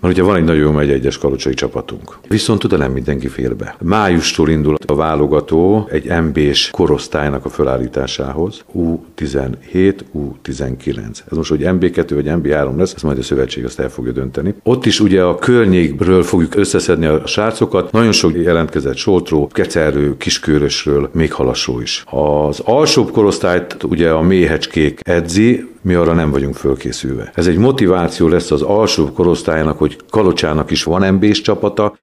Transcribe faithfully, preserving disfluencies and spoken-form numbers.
Mert ugye van egy nagyon jó egy egyes kalocsai csapatunk. Viszont oda nem mindenki fér be. Májustól indul a válogató egy em bés korosztálynak a felállításához. U tizenhét, U tizenkilenc. Ez most, hogy em bé kettő vagy em bé három lesz, ez majd a szövetség azt el fogja dönteni. Ott is ugye a környékről fogjuk összeszedni a srácokat. Nagyon sok jelentkezett Soltró, Kecerő, Kiskörösről, még Halasó is. Az alsóbb korosztályt ugye a méhecskék edzi, mi arra nem vagyunk fölkészülve. Ez egy motiváció lesz az alsóbb korosztálynak, hogy Kalocsának is van em bés csapata,